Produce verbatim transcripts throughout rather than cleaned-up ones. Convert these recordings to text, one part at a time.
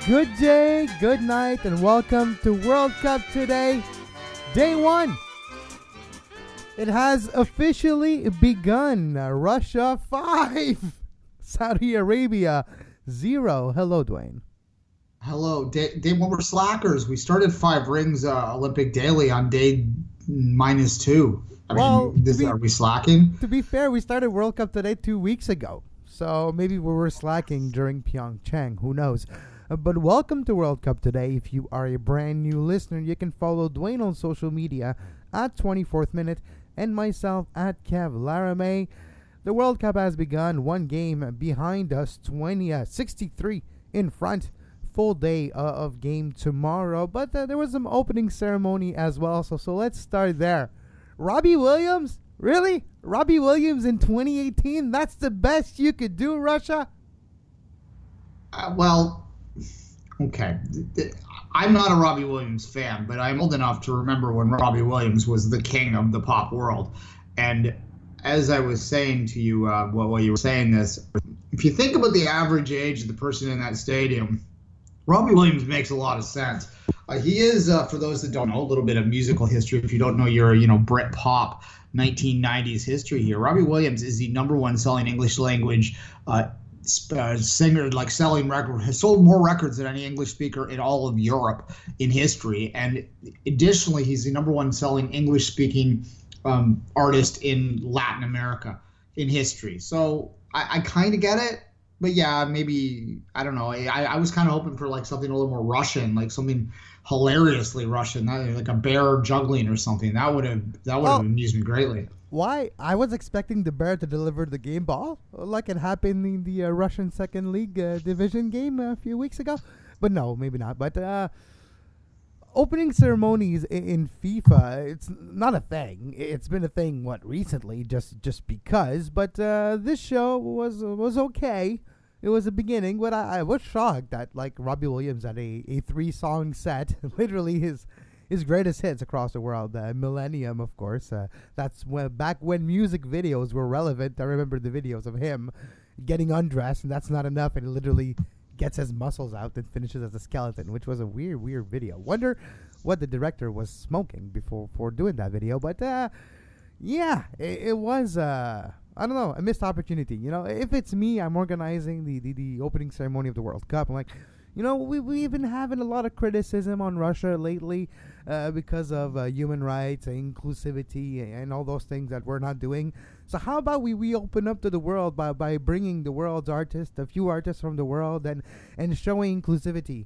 Good day, good night, and welcome to World Cup Today, day one. It has officially begun. Russia five, Saudi Arabia zero. Hello, Dwayne. Hello. Day, day one, we're slackers. We started five rings uh, Olympic daily on day minus two. I well, mean, this, be, are we slacking? To be fair, we started World Cup Today two weeks ago. So maybe we were slacking during Pyeongchang. Who knows? Uh, but welcome to World Cup Today. If you are a brand new listener, you can follow Dwayne on social media at twenty-fourth Minute and myself at Kev Laramay. The World Cup has begun. One game behind us, twenty, uh, sixty-three in front. Full day uh, of game tomorrow. But uh, there was some opening ceremony as well. So, so let's start there. Robbie Williams? Really? Robbie Williams in twenty eighteen? That's the best you could do, Russia? Uh, well... Okay, I'm not a Robbie Williams fan, but I'm old enough to remember when Robbie Williams was the king of the pop world. And as I was saying to you uh, while you were saying this, if you think about the average age of the person in that stadium, Robbie Williams makes a lot of sense. Uh, he is, uh, for those that don't know, a little bit of musical history. If you don't know your, you know, Brit pop nineteen nineties history here, Robbie Williams is the number one selling English language uh Uh, singer, like selling record, has sold more records than any English speaker in all of Europe in history. And additionally, he's the number one selling English speaking um, artist in Latin America in history. So I, I kind of get it. But yeah, maybe, I don't know. I, I was kind of hoping for like something a little more Russian, like something hilariously Russian, like a bear juggling or something. That would have that would have oh. amused me greatly. Why? I was expecting the Bear to deliver the game ball, like it happened in the uh, Russian Second League uh, division game a few weeks ago. But no, maybe not. But uh, opening ceremonies in, in FIFA, it's not a thing. It's been a thing, what, recently, just just because. But uh, this show was was okay. It was a beginning, but I, I was shocked that, like, Robbie Williams had a, a three-song set, literally his... His greatest hits across the world, uh, Millennium, of course. Uh, that's when, back when music videos were relevant. I remember the videos of him getting undressed, and that's not enough. And he literally gets his muscles out and finishes as a skeleton, which was a weird, weird video. Wonder what the director was smoking before, before doing that video. But, uh, yeah, it, it was, uh, I don't know, a missed opportunity. You know, if it's me, I'm organizing the, the, the opening ceremony of the World Cup. I'm like... You know, we, we've been having a lot of criticism on Russia lately uh, because of uh, human rights and inclusivity and, and all those things that we're not doing. So how about we, we open up to the world by, by bringing the world's artists, a few artists from the world, and, and showing inclusivity?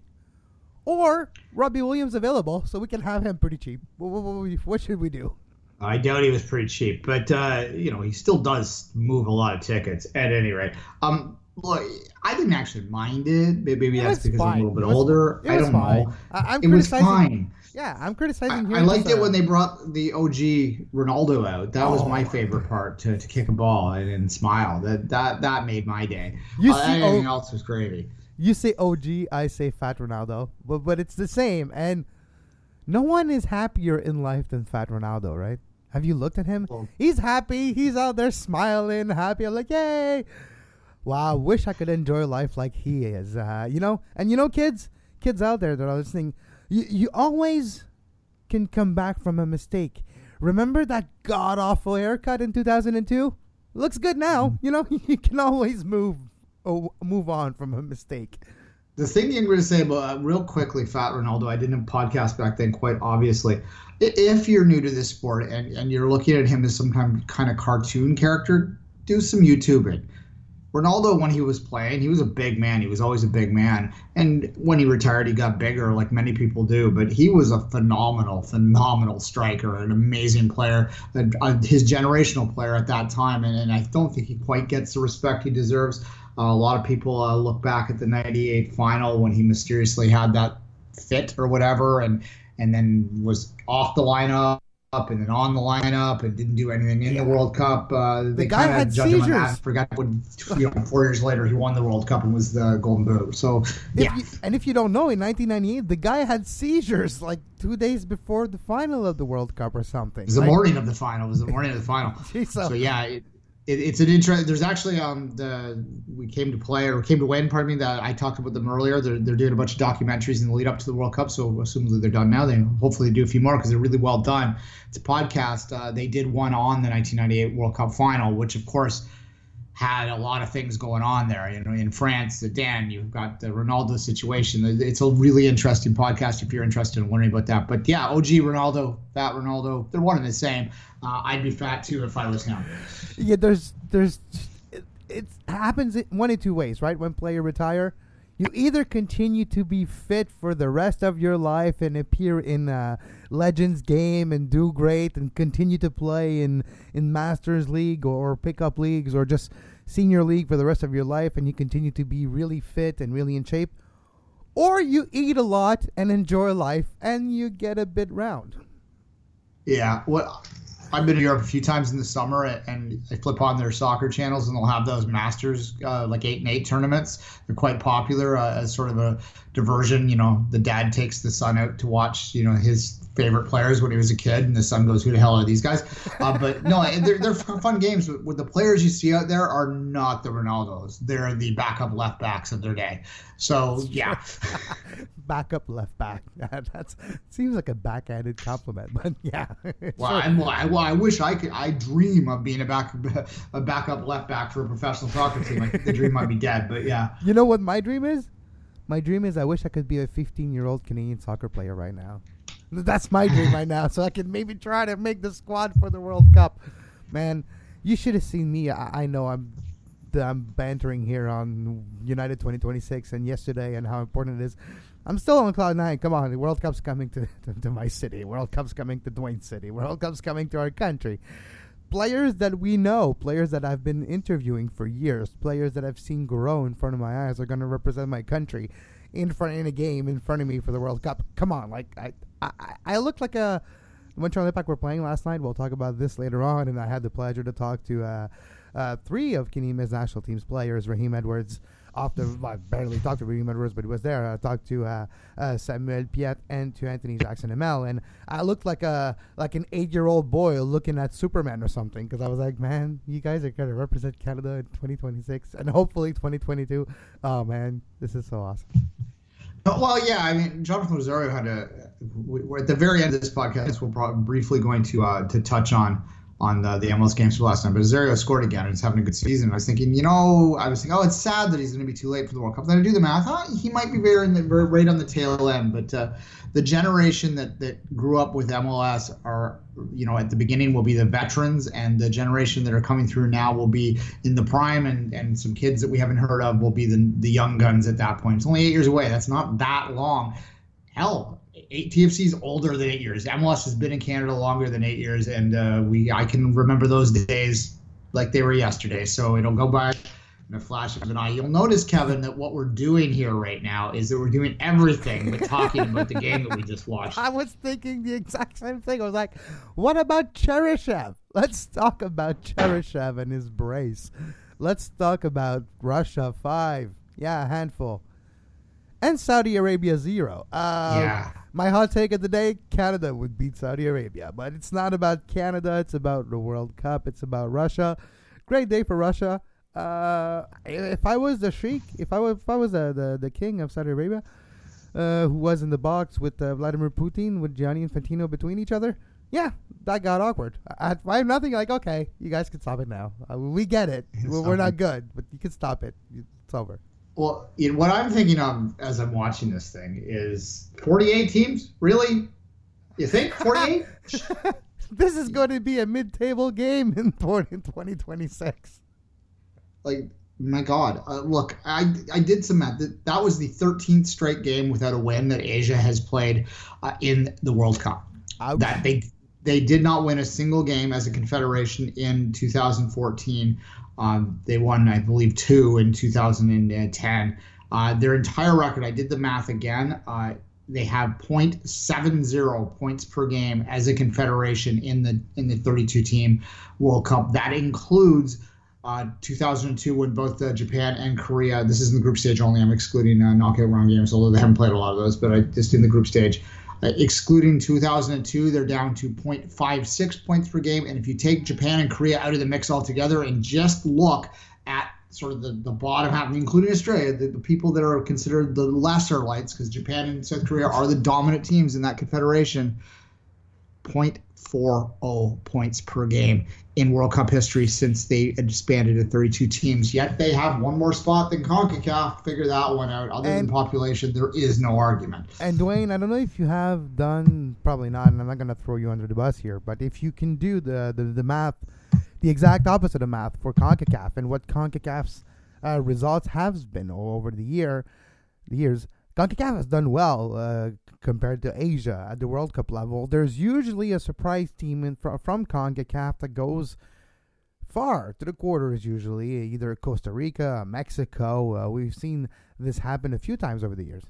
Or Robbie Williams available, so we can have him pretty cheap. What, what, what should we do? I doubt he was pretty cheap, but, uh, you know, he still does move a lot of tickets at any rate. Um. Look, I didn't actually mind it. Maybe it that's because fine. I'm a little bit was, older. I don't fine. know. I, I'm it was fine. Yeah, I'm criticizing. I, I liked it when they brought the O G Ronaldo out. That oh. was my favorite part, to, to kick a ball and, and smile. That that that made my day. You uh, see, anything o- else was gravy. You say O G, I say Fat Ronaldo, but but it's the same. And no one is happier in life than Fat Ronaldo, right? Have you looked at him? Well, he's happy. He's out there smiling, happy. I'm like, yay. Wow, wish I could enjoy life like he is. Uh, you know, and you know, kids, kids out there that are listening, you, you always can come back from a mistake. Remember that god-awful haircut in two thousand two? Looks good now. You know, you can always move oh, move on from a mistake. The thing I'm going to say about, uh, real quickly, Fat Ronaldo, I didn't have a podcast back then, quite obviously. If you're new to this sport and, and you're looking at him as some kind of cartoon character, do some YouTubing. Ronaldo, when he was playing, he was a big man. He was always a big man. And when he retired, he got bigger, like many people do. But he was a phenomenal, phenomenal striker, an amazing player, uh, his generational player at that time. And, and I don't think he quite gets the respect he deserves. Uh, a lot of people uh, look back at the ninety-eight final when he mysteriously had that fit or whatever, and and then was off the lineup. Up and then on the lineup and didn't do anything in yeah. the World Cup. Uh, the guy had seizures. Him on that. Forgot when, you know, four years later he won the World Cup and was the Golden Boot. So yeah. If you, and if you don't know, in nineteen ninety-eight, the guy had seizures like two days before the final of the World Cup or something. It was the like, morning of the final. It was the morning of the final. Geez, so, so yeah, it, it, it's an interest. There's actually um the we came to play or came to win. Pardon me. That I talked about them earlier. They're they're doing a bunch of documentaries in the lead up to the World Cup. So assumably they're done now. They hopefully do a few more because they're really well done. It's a podcast. Uh, they did one on the nineteen ninety-eight World Cup final, which of course had a lot of things going on there. You know, in France, the Dan, you've got the Ronaldo situation. It's a really interesting podcast if you're interested in learning about that. But yeah, O G Ronaldo, fat Ronaldo, they're one and the same. Uh, I'd be fat too if I was him. Yeah, there's there's it, it happens one in two ways, right? When player retire, you either continue to be fit for the rest of your life and appear in a Legends game and do great and continue to play in, in Masters League or pickup leagues or just Senior League for the rest of your life and you continue to be really fit and really in shape. Or you eat a lot and enjoy life and you get a bit round. Yeah, well, I've been to Europe a few times in the summer, and I flip on their soccer channels, and they'll have those Masters, uh, like eight and eight tournaments. They're quite popular uh, as sort of a diversion. You know, the dad takes the son out to watch, you know, his favorite players when he was a kid, and the son goes, "Who the hell are these guys?" Uh, but no, they're they're fun games. With the players you see out there are not the Ronaldos; they're the backup left backs of their day. So yeah, backup left back. That seems like a backhanded compliment, but yeah. Well, I'm, well, I, well, I wish I could. I dream of being a back a backup left back for a professional soccer team. I think the dream might be dead, but yeah. You know what my dream is? My dream is I wish I could be a fifteen-year-old Canadian soccer player right now. That's my dream right now, so I can maybe try to make the squad for the World Cup. Man, you should have seen me. I, I know I'm I'm bantering here on United twenty twenty-six and yesterday and how important it is. I'm still on cloud nine. Come on, the World Cup's coming to, to, to my city. World Cup's coming to Dwayne's city. World Cup's coming to our country. Players that we know, players that I've been interviewing for years, players that I've seen grow in front of my eyes are going to represent my country in front in a game in front of me for the World Cup. Come on, like I, I, I look like a. When Montreal Impact were playing last night, we'll talk about this later on, and I had the pleasure to talk to uh, uh, three of Canadian national team's players. Raheem Edwards, off the well, I barely talked to Raheem Edwards, but he was there. I talked to uh, uh, Samuel Piette and to Anthony Jackson-Hamel, and I looked like a like an eight-year-old boy looking at Superman or something because I was like, man, you guys are gonna represent Canada in twenty twenty-six and hopefully twenty twenty-two. Oh man, this is so awesome. Well, yeah, I mean, Jonathan Osorio had a. We're at the very end of this podcast. We're probably briefly going to uh, to touch on on the, the M L S games for last time. But Osorio scored again and he's having a good season. And I was thinking, you know, I was thinking, oh, it's sad that he's going to be too late for the World Cup. Then I do the math. Oh, he might be very, in the, very right on the tail end. But uh, the generation that that grew up with M L S are, you know, at the beginning will be the veterans, and the generation that are coming through now will be in the prime, and, and some kids that we haven't heard of will be the the young guns at that point. It's only eight years away. That's not that long. Hell, eight T F C's older than eight years. M L S has been in Canada longer than eight years, and uh, we I can remember those days like they were yesterday. So it'll go by in a flash of an eye. You'll notice, Kevin, that what we're doing here right now is that we're doing everything but talking about the game that we just watched. I was thinking the exact same thing. I was like, what about Cheryshev? Let's talk about Cheryshev and his brace. Let's talk about Russia five. Yeah, a handful. And Saudi Arabia zero. Uh, yeah. My hot take of the day, Canada would beat Saudi Arabia. But it's not about Canada. It's about the World Cup. It's about Russia. Great day for Russia. Uh, if I was the sheik, if I was, if I was the, the, the king of Saudi Arabia, uh, who was in the box with uh, Vladimir Putin, with Gianni Infantino between each other, yeah, that got awkward. At five nothing, like, okay, you guys can stop it now. Uh, we get it. We're, we're not good, but you can stop it. It's over. Well, you know, what I'm thinking of as I'm watching this thing is forty-eight teams? Really? You think? forty-eight? This is going to be a mid-table game in twenty twenty-six. Like, my God. Uh, look, I I did some math. That, that was the thirteenth straight game without a win that Asia has played uh, in the World Cup. Ouch. That they they did not win a single game as a confederation in two thousand fourteen. Um, they won, I believe, two in two thousand ten. Uh, their entire record, I did the math again, uh, they have point seven zero points per game as a confederation in the in the thirty-two team World Cup. That includes uh, two thousand two when both uh, Japan and Korea, this is in the group stage only, I'm excluding uh, knockout round games, although they haven't played a lot of those, but I just in the group stage. Uh, excluding two thousand two, they're down to zero point five six points per game. And if you take Japan and Korea out of the mix altogether and just look at sort of the, the bottom half, including Australia, the, the people that are considered the lesser lights, because Japan and South Korea are the dominant teams in that confederation, zero point four zero points per game in World Cup history since they expanded to thirty-two teams. Yet they have one more spot than CONCACAF. Figure that one out. Other and, than population, there is no argument. And Dwayne, I don't know if you have done, probably not, and I'm not going to throw you under the bus here, but if you can do the, the, the math, the exact opposite of math for CONCACAF and what CONCACAF's uh, results have been over the year, the years, CONCACAF has done well uh, compared to Asia at the World Cup level. There's usually a surprise team in fr- from CONCACAF that goes far to the quarters, usually, either Costa Rica, Mexico. Uh, we've seen this happen a few times over the years.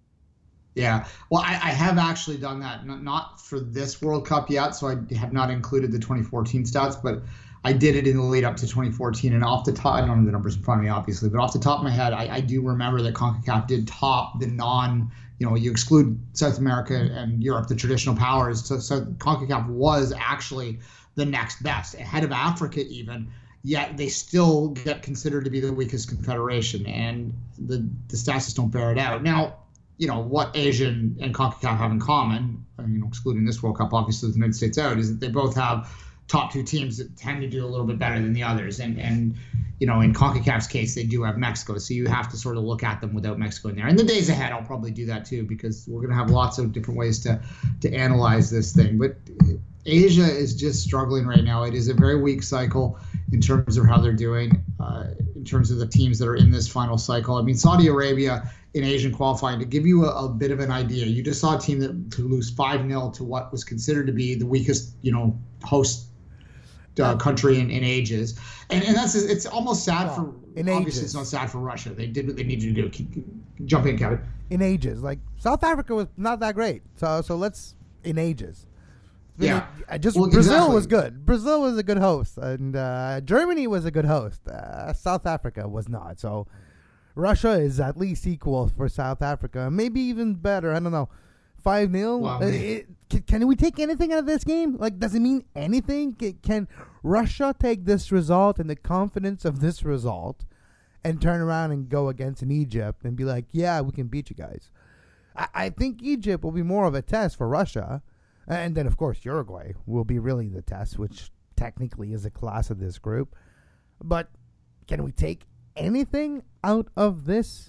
Yeah, well, I, I have actually done that, not, not for this World Cup yet, so I have not included the twenty fourteen stats, but I did it in the lead up to twenty fourteen, and off the top, I don't have the numbers in front of me, obviously, but off the top of my head, I, I do remember that CONCACAF did top the non, you know, you exclude South America and Europe, the traditional powers, so, so CONCACAF was actually the next best, ahead of Africa even, yet they still get considered to be the weakest confederation, and the, the stats just don't bear it out. Now, you know, what Asia and, and CONCACAF have in common, you know, excluding this World Cup, obviously, with the United States out, is that they both have top two teams that tend to do a little bit better than the others. And, and you know, in CONCACAF's case, they do have Mexico. So you have to sort of look at them without Mexico in there. In the days ahead, I'll probably do that too, because we're going to have lots of different ways to, to analyze this thing. But Asia is just struggling right now. It is a very weak cycle in terms of how they're doing, uh, in terms of the teams that are in this final cycle. I mean, Saudi Arabia in Asian qualifying, to give you a, a bit of an idea, you just saw a team that to lose five nil to what was considered to be the weakest, you know, host Uh, country in, in ages, and and that's it's almost sad yeah, for in obviously ages. It's not sad for Russia. They did what they needed to do. Keep, keep, jump in, Kevin. In ages, like South Africa was not that great, so so let's in ages. I mean, yeah, it, just well, Brazil exactly. was good. Brazil was a good host, and uh, Germany was a good host. Uh, South Africa was not. So Russia is at least equal for South Africa, maybe even better. I don't know. five nil Wow. It, can, can we take anything out of this game? Like, does it mean anything? Can, can Russia take this result and the confidence of this result and turn around and go against an Egypt and be like, yeah, we can beat you guys? I, I think Egypt will be more of a test for Russia. And then, of course, Uruguay will be really the test, which technically is a class of this group. But can we take anything out of this?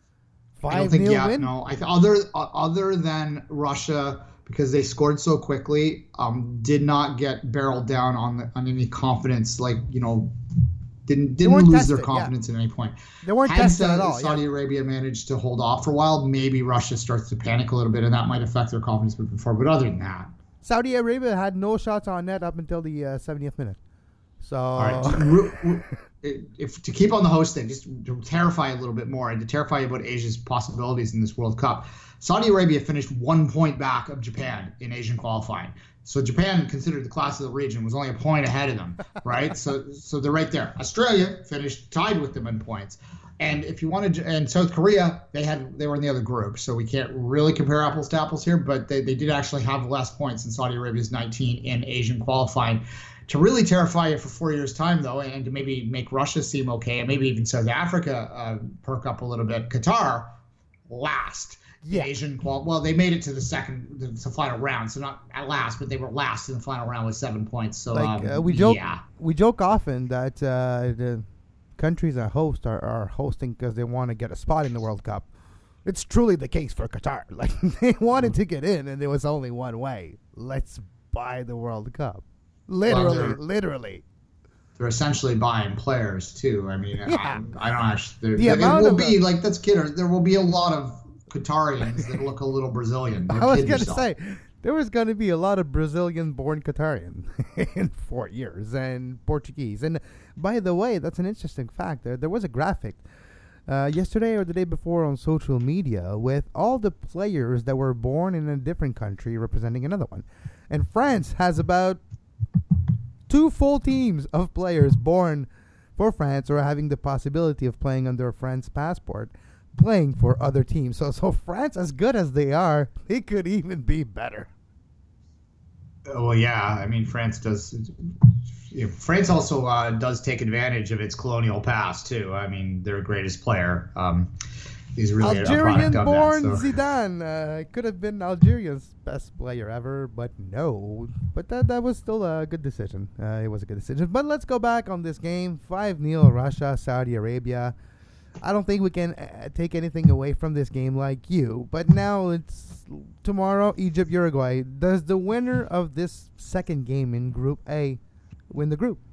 I don't think, yeah, win? no. I th- other uh, other than Russia, because they scored so quickly, um, did not get barreled down on the, on any confidence. Like, you know, didn't didn't lose tested, their confidence yeah. at any point. They weren't Had tested at all. Saudi yeah. Arabia managed to hold off for a while. Maybe Russia starts to panic a little bit, and that might affect their confidence moving forward. But other than that, Saudi Arabia had no shots on net up until the uh, seventieth minute. So. All right. If to keep on the host thing, just to terrify you a little bit more and to terrify you about Asia's possibilities in this World Cup, Saudi Arabia finished one point back of Japan in Asian qualifying. So Japan, considered the class of the region, was only a point ahead of them, right? so so they're right there. Australia finished tied with them in points. And if you wanted, to, and South Korea, they had they were in the other group, so we can't really compare apples to apples here, but they, they did actually have less points than Saudi Arabia's nineteen in Asian qualifying. To really terrify you for four years' time, though, and to maybe make Russia seem okay, and maybe even South Africa uh, perk up a little bit, Qatar last. Yeah. Asian qual. Well, they made it to the second, the, the final round, so not at last, but they were last in the final round with seven points. So like, um, uh, we joke, yeah. we joke often that uh, the countries that host are, are hosting because they want to get a spot in the World Cup. It's truly the case for Qatar. Like, they wanted to get in, and there was only one way. Let's buy the World Cup. Literally, well, literally. They're essentially buying players too. I mean, yeah. I, I don't actually. The it will of, be like that's kid. There will be a lot of Qatarians that look a little Brazilian. I was going to say there was going to be a lot of Brazilian-born Qatarian in four years and Portuguese. And by the way, that's an interesting fact. There, there was a graphic uh, yesterday or the day before on social media with all the players that were born in a different country representing another one. And France has about two full teams of players born for France or having the possibility of playing under a French passport playing for other teams. So, so France, as good as they are, they could even be better. Well, yeah. I mean, France does. You know, France also uh, does take advantage of its colonial past too. I mean, their greatest player. Um, he's really Algerian-born so. Zidane uh, could have been Algeria's best player ever, but no. But that that was still a good decision. Uh, it was a good decision. But let's go back on this game. five nil Russia, Saudi Arabia. I don't think we can uh, take anything away from this game like you. But now it's tomorrow, Egypt, Uruguay. Does the winner of this second game in Group A win the group?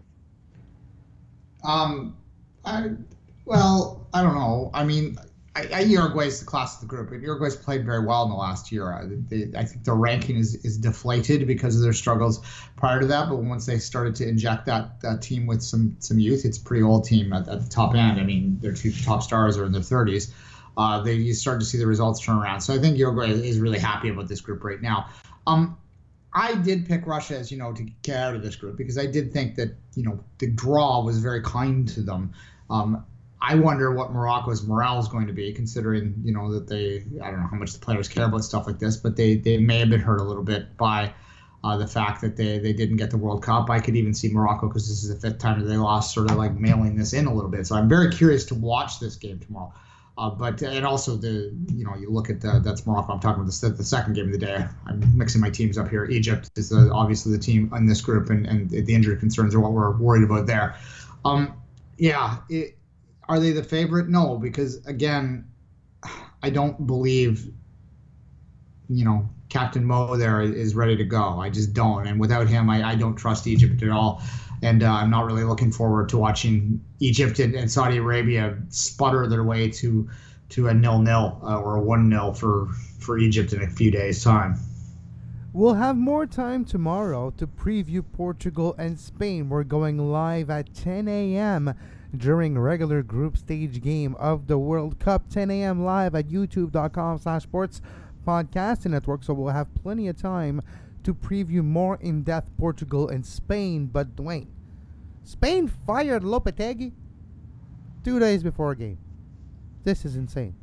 Um, I, well, I don't know. I mean, I, I, Uruguay's the class of the group. Uruguay's played very well in the last year. I, they, I think their ranking is, is deflated because of their struggles prior to that. But once they started to inject that, that team with some some youth, it's a pretty old team at, at the top end. I mean, their two top stars are in their thirties. Uh, they you start to see the results turn around. So I think Uruguay is really happy about this group right now. Um, I did pick Russia, as you know, to get out of this group because I did think that, you know, the draw was very kind to them. Um, I wonder what Morocco's morale is going to be, considering, you know, that they, I don't know how much the players care about stuff like this, but they, they may have been hurt a little bit by uh, the fact that they, they didn't get the World Cup. I could even see Morocco, because this is the fifth time that they lost, sort of like mailing this in a little bit. So I'm very curious to watch this game tomorrow. Uh, but and also the you know you look at the, that's Morocco. I'm talking about the, the second game of the day. I'm mixing my teams up here. Egypt is the, obviously the team in this group, and, and the injury concerns are what we're worried about there. Um, yeah, it, are they the favorite? No, because again, I don't believe you know Captain Mo there is ready to go. I just don't, and without him, I, I don't trust Egypt at all. And uh, I'm not really looking forward to watching Egypt and, and Saudi Arabia sputter their way to to a nil-nil uh, or a one-nil for, for Egypt in a few days' time. We'll have more time tomorrow to preview Portugal and Spain. We're going live at ten a.m. during regular group stage game of the World Cup. ten a.m. live at youtube.com slash sports podcasting network. So we'll have plenty of time to preview more in-depth Portugal and Spain. But Dwayne, Spain fired Lopetegui two days before a game. This is insane.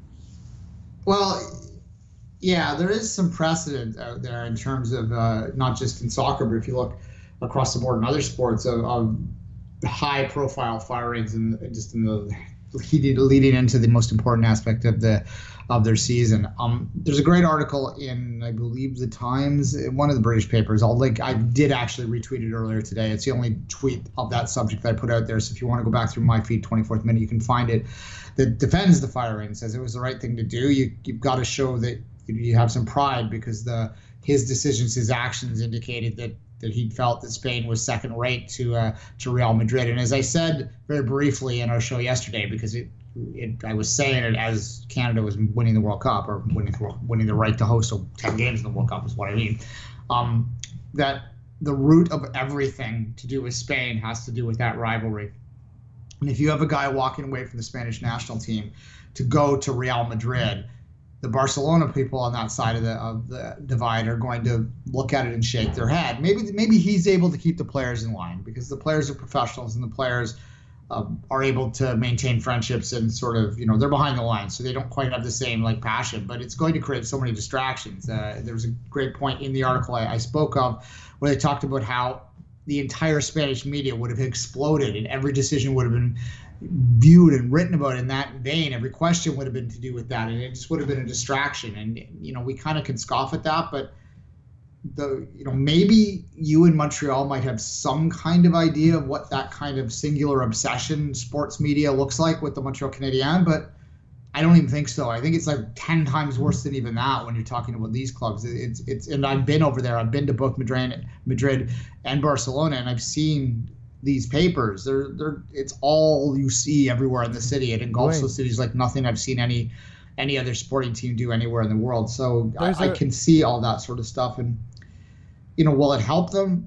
Well, yeah, there is some precedent out there in terms of uh, not just in soccer, but if you look across the board in other sports of, of high-profile firings and just in the leading into the most important aspect of the of their season. Um, there's a great article in, I believe, the Times, one of the British papers. I'll link. I did actually retweet it earlier today. It's the only tweet of that subject that I put out there. So if you want to go back through my feed, twenty-fourth minute, you can find it. That defends the firing, says it was the right thing to do. You you've got to show that you have some pride because the his decisions, his actions indicated that that he felt that Spain was second rate to uh, to Real Madrid. And as I said very briefly in our show yesterday, because it. It, I was saying it as Canada was winning the World Cup, or winning, winning the right to host ten games in the World Cup is what I mean. Um, that the root of everything to do with Spain has to do with that rivalry. And if you have a guy walking away from the Spanish national team to go to Real Madrid, the Barcelona people on that side of the of the divide are going to look at it and shake their head. Maybe maybe he's able to keep the players in line because the players are professionals and the players Uh, are able to maintain friendships and sort of, you know, they're behind the line, so they don't quite have the same like passion, but it's going to create so many distractions. Uh, there was a great point in the article I, I spoke of where they talked about how the entire Spanish media would have exploded and every decision would have been viewed and written about in that vein. Every question would have been to do with that, and it just would have been a distraction. And, you know, we kind of can scoff at that, but the you know maybe you in Montreal might have some kind of idea of what that kind of singular obsession sports media looks like with the Montreal Canadiens, but I don't even think so. I think it's like ten times worse than even that when you're talking about these clubs. It's it's and I've been over there. I've been to both Madrid, Madrid and Barcelona, and I've seen these papers. They're they're it's all you see everywhere in the city. It engulfs the cities like nothing I've seen any any other sporting team do anywhere in the world. So I, a- I can see all that sort of stuff. And you know, will it help them?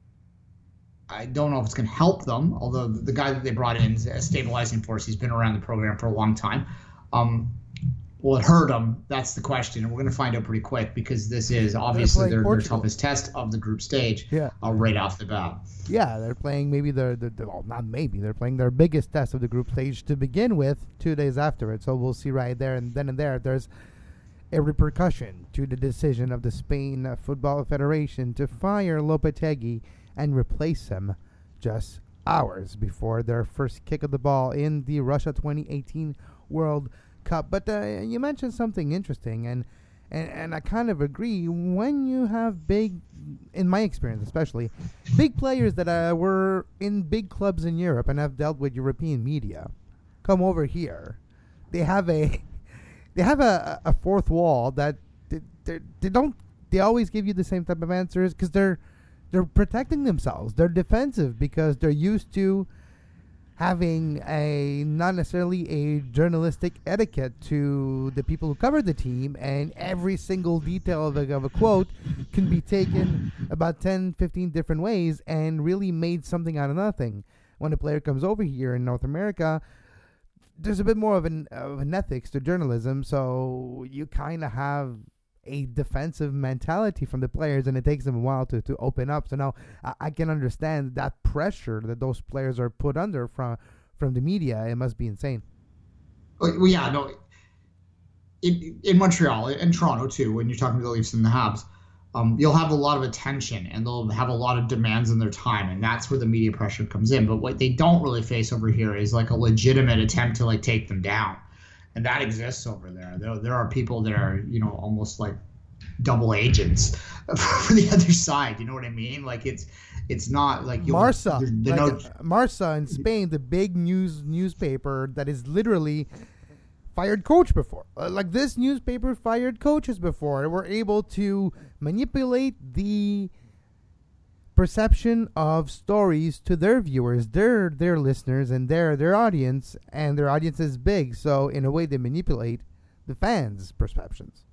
I don't know if it's going to help them, although the guy that they brought in is a stabilizing force. He's been around the program for a long time. Um, will it hurt them? That's the question, and we're going to find out pretty quick because this is obviously their, their toughest test of the group stage. Yeah. Uh, right off the bat. Yeah, they're playing maybe their, their, their well, not maybe they're playing their biggest test of the group stage to begin with. Two days after it, so we'll see right there and then and there. There's a repercussion to the decision of the Spain Football Federation to fire Lopetegui and replace him just hours before their first kick of the ball in the Russia twenty eighteen World Cup. But uh, you mentioned something interesting, and, and and I kind of agree. When you have big, in my experience especially, big players that uh, were in big clubs in Europe and have dealt with European media, come over here, they have a they have a, a fourth wall that they, they, they don't. They always give you the same type of answers because they're they're protecting themselves. They're defensive because they're used to having a not necessarily a journalistic etiquette to the people who cover the team, and every single detail of a, of a quote can be taken about ten, fifteen different ways and really made something out of nothing. When a player comes over here in North America, there's a bit more of an, of an ethics to journalism, so you kind of have a defensive mentality from the players, and it takes them a while to, to open up. So now I, I can understand that pressure that those players are put under from from the media. It must be insane. Well, yeah, no. In, in Montreal and Toronto too, when you're talking to the Leafs and the Habs, um, you'll have a lot of attention and they'll have a lot of demands on their time, and that's where the media pressure comes in. But what they don't really face over here is like a legitimate attempt to like take them down. And that exists over there. There, there are people that are, you know, almost like double agents for the other side. You know what I mean? Like it's, it's not like Marca, the, the like no- Marca in Spain, the big news newspaper that is literally fired coach before. Uh, like this newspaper fired coaches before. We're able to manipulate the perception of stories to their viewers, their their listeners, and their their audience, and their audience is big, so in a way they manipulate the fans' perceptions.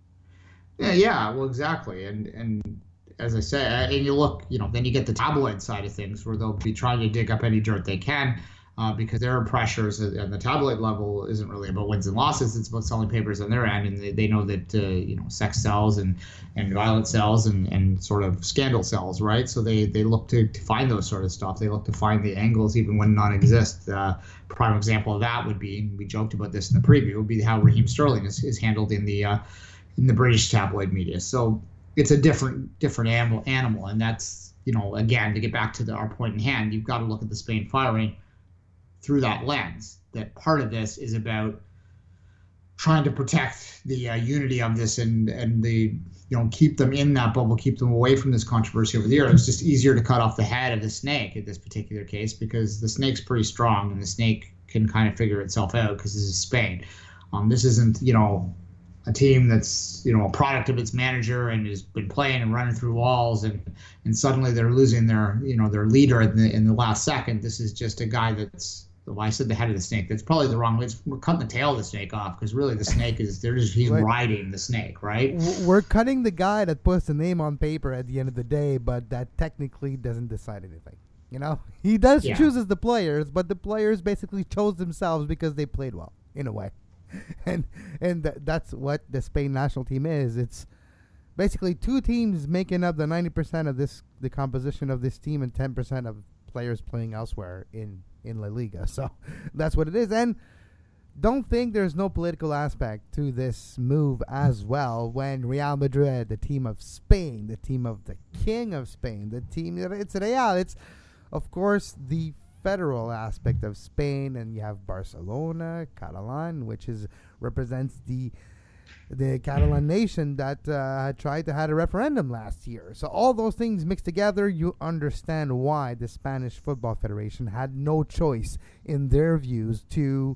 Yeah, yeah, well, exactly, and and as I say, and you look, you know, then you get the tabloid side of things where they'll be trying to dig up any dirt they can. Uh, because there are pressures, and the tabloid level isn't really about wins and losses. It's about selling papers on their end, and they, they know that uh, you know sex sells and, and violence sells and, and sort of scandal sells, right? So they, they look to, to find those sort of stuff. They look to find the angles even when none exist. Uh, prime example of that would be, we joked about this in the preview, would be how Raheem Sterling is, is handled in the uh, in the British tabloid media. So it's a different different animal, animal, and that's, you know, again, to get back to the, our point in hand, you've got to look at the Spain firing through that lens, that part of this is about trying to protect the uh, unity of this and and the, you know, keep them in that bubble, keep them away from this controversy over the year. It's just easier to cut off the head of the snake in this particular case because the snake's pretty strong and the snake can kind of figure itself out because this is Spain. Um, this isn't, you know, a team that's, you know, a product of its manager and has been playing and running through walls, and and suddenly they're losing their, you know, their leader in the in the last second. This is just a guy that's, well, I said the head of the snake. That's probably the wrong way. It's, we're cutting the tail of the snake off because really the snake is, they're just, he's Right. riding the snake, right? We're cutting the guy that puts the name on paper at the end of the day, but that technically doesn't decide anything. You know, he does Yeah. chooses the players, but the players basically chose themselves because they played well in a way, and and th- that's what the Spain national team is. It's basically two teams making up the ninety percent of this, the composition of this team, and ten percent of players playing elsewhere in. in La Liga. So that's what it is. And don't think there's no political aspect to this move as well when Real Madrid, the team of Spain, the team of the king of Spain, the team, it's Real. It's, of course, the federal aspect of Spain, and you have Barcelona, Catalan, which is represents the the Catalan nation that uh, tried to have a referendum last year. So all those things mixed together, you understand why the Spanish Football Federation had no choice in their views to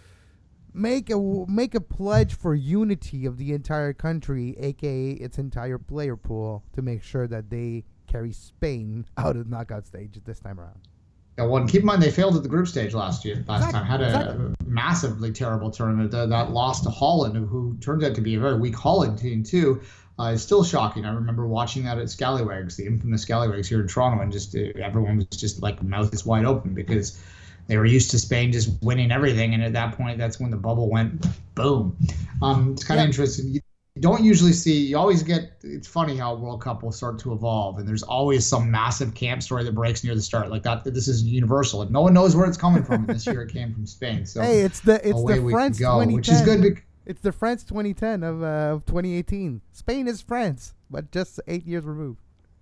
make a make a pledge for unity of the entire country, aka its entire player pool, to make sure that they carry Spain out of the knockout stage this time around. Yeah, well, and keep in mind they failed at the group stage last year. Last Exactly, time had a exactly. massively terrible tournament. Uh, that loss to Holland, who turns out to be a very weak Holland team too, uh, is still shocking. I remember watching that at Scallywags, the infamous Scallywags here in Toronto, and just uh, everyone was just like mouths wide open because they were used to Spain just winning everything, and at that point, that's when the bubble went boom. Um, it's kind of Yeah. interesting. You don't usually see. You always get. It's funny how World Cup will start to evolve, and there's always some massive camp story that breaks near the start. Like that. This is universal. And no one knows where it's coming from. And this year it came from Spain. So Hey, it's the it's away the we France can go, twenty ten. which is good. Because, It's the France twenty ten of uh, of twenty eighteen. Spain is France, but just eight years removed.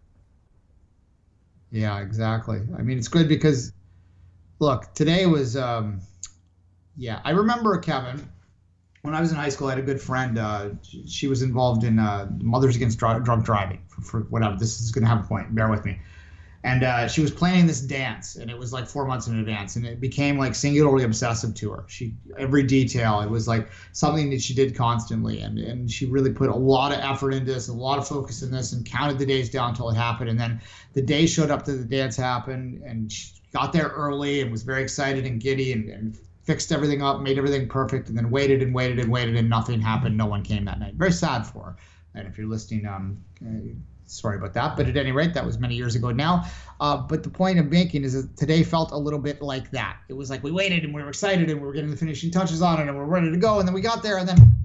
yeah, exactly. I mean, it's good because, look, today was. Um, yeah, I remember Kevin. When I was in high school, I had a good friend. Uh, she, she was involved in uh, Mothers Against Dr- Drunk Driving. For, for whatever, this is going to have a point. Bear with me. And uh, she was planning this dance, and it was like four months in advance, and it became like singularly obsessive to her. She every detail, it was like something that she did constantly, and and she really put a lot of effort into this, a lot of focus in this, and counted the days down until it happened. And then the day showed up that the dance happened, and she got there early and was very excited and giddy, and, and fixed everything up, made everything perfect, and then waited and waited and waited, and nothing happened. No one came that night. Very sad for her. And if you're listening, um. Uh, Sorry about that, but at any rate, that was many years ago now. Uh, but the point I'm making is that today felt a little bit like that. It was like we waited and we were excited and we were getting the finishing touches on it and we were ready to go, and then we got there, and then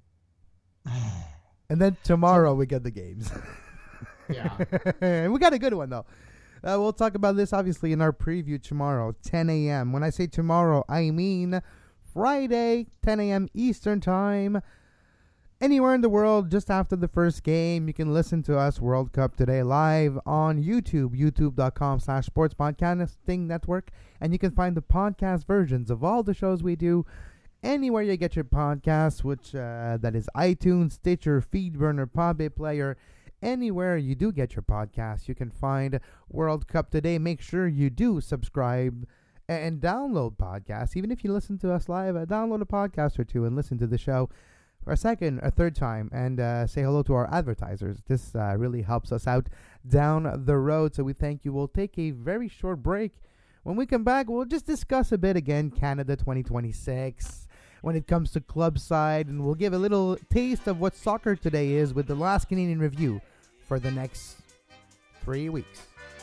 And then tomorrow we get the games. yeah, And we got a good one, though. Uh, we'll talk about this, obviously, in our preview tomorrow, ten a.m. When I say tomorrow, I mean Friday, ten a.m. Eastern Time. Anywhere in the world, just after the first game, you can listen to us, World Cup Today, live on YouTube, youtube.com slash sports podcasting network. And you can find the podcast versions of all the shows we do anywhere you get your podcasts, which uh, that is iTunes, Stitcher, Feedburner, Podbay Player. Anywhere you do get your podcasts, you can find World Cup Today. Make sure you do subscribe and download podcasts. Even if you listen to us live, uh, download a podcast or two and listen to the show a second, a third time, and uh, say hello to our advertisers. This uh, really helps us out down the road, so we thank you. We'll take a very short break. When we come back, we'll just discuss a bit again Canada twenty twenty-six when it comes to club side, and we'll give a little taste of what soccer today is with the last Canadian review for the next three weeks.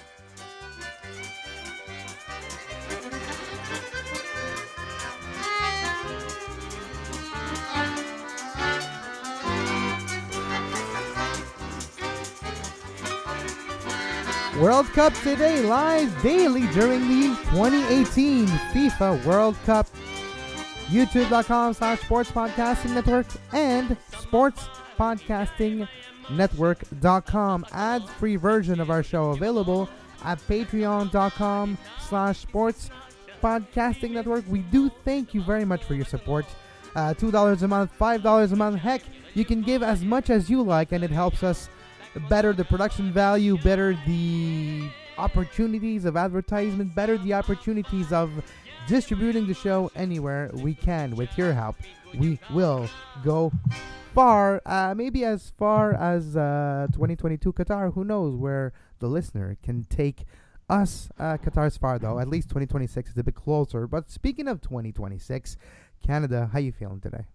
World Cup Today, live daily during the twenty eighteen FIFA World Cup. YouTube.com slash Sports Podcasting Network and Sports Podcasting Network dot com. Ad-free version of our show available at patreon.com slash Sports Podcasting Network. We do thank you very much for your support. Uh, two dollars a month, five dollars a month. Heck, you can give as much as you like, and it helps us better the production value, better the opportunities of advertisement, better the opportunities of distributing the show anywhere we can. With your help, we will go far, uh, maybe as far as uh, twenty twenty-two Qatar. Who knows where the listener can take us. Uh, Qatar's far, though. At least twenty twenty-six is a bit closer. But speaking of twenty twenty-six, Canada, how you feeling today?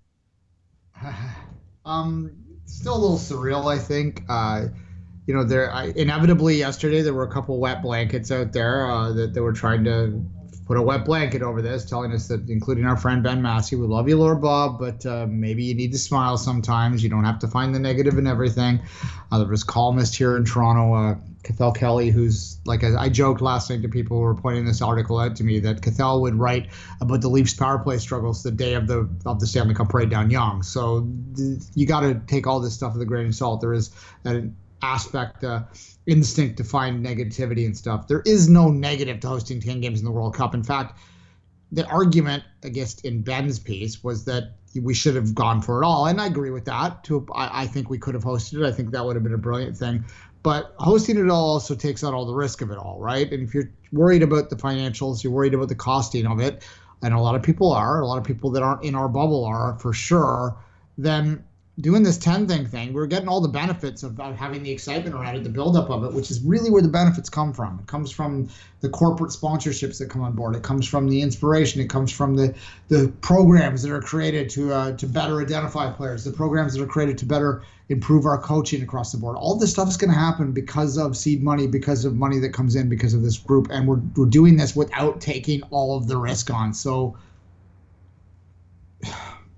um, still a little surreal, I think. Uh, you know, there I, inevitably yesterday there were a couple wet blankets out there uh, that they were trying to put a wet blanket over this, telling us that, including our friend Ben Massey, we love you, Lord Bob, but uh, maybe you need to smile sometimes. You don't have to find the negative in everything. Uh, there was a columnist here in Toronto, uh, Cathal Kelly, who's, like I, I joked last night to people who were pointing this article out to me, that Cathal would write about the Leafs power play struggles the day of the of the Stanley Cup parade down Yonge. So th- you got to take all this stuff with a grain of salt. There is an aspect, uh, instinct to find negativity and stuff. There is no negative to hosting ten games in the World Cup. In fact, the argument, I guess, in Ben's piece was that we should have gone for it all. And I agree with that. To I, I think we could have hosted it. I think that would have been a brilliant thing. But hosting it all also takes out all the risk of it all, right? And if you're worried about the financials, you're worried about the costing of it, and a lot of people are, a lot of people that aren't in our bubble are for sure, then doing this ten thing thing, we're getting all the benefits of, of having the excitement around it, the buildup of it, which is really where the benefits come from. It comes from the corporate sponsorships that come on board. It comes from the inspiration. It comes from the the programs that are created to uh, to better identify players, the programs that are created to better improve our coaching across the board. All this stuff is going to happen because of seed money, because of money that comes in, because of this group, and we're we're doing this without taking all of the risk on. So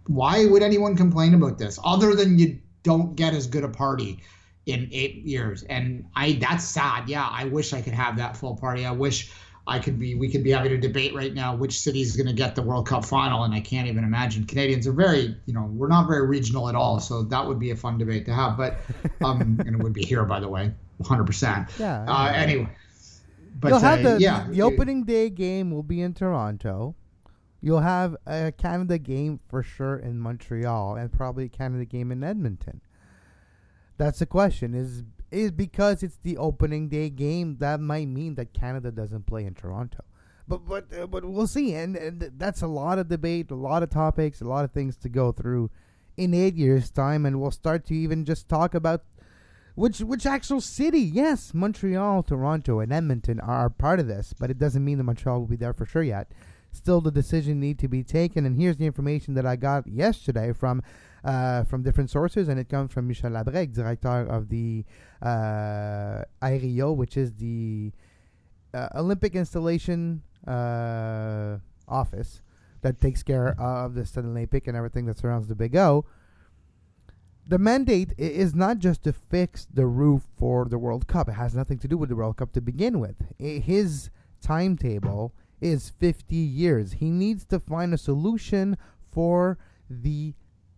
Why would anyone complain about this other than you don't get as good a party in eight years? And I that's sad. Yeah, I wish I could have that full party. I wish I could be we could be having a debate right now which city is going to get the World Cup final, and I can't even imagine. Canadians are very, you know, we're not very regional at all, so that would be a fun debate to have. But um, and it would be here, by the way, one hundred percent. Yeah. Uh, anyway, but You'll have uh, the, yeah, the, the opening day game will be in Toronto. You'll have a Canada game for sure in Montreal, and probably a Canada game in Edmonton. That's the question. Is is because it's the opening day game, that might mean that Canada doesn't play in Toronto. But but uh, but we'll see, and, and that's a lot of debate, a lot of topics, a lot of things to go through in eight years' time, and we'll start to even just talk about which which actual city. Yes, Montreal, Toronto, and Edmonton are part of this, but it doesn't mean that Montreal will be there for sure yet. Still, the decision need to be taken, and here's the information that I got yesterday from uh, from different sources, and it comes from Michel Labrec, director of the uh, I R I O, which is the uh, Olympic Installation uh, Office that takes care of the Stade Olympique and everything that surrounds the Big O. The mandate is not just to fix the roof for the World Cup. It has nothing to do with the World Cup to begin with. His timetable is fifty years. He needs to find a solution for the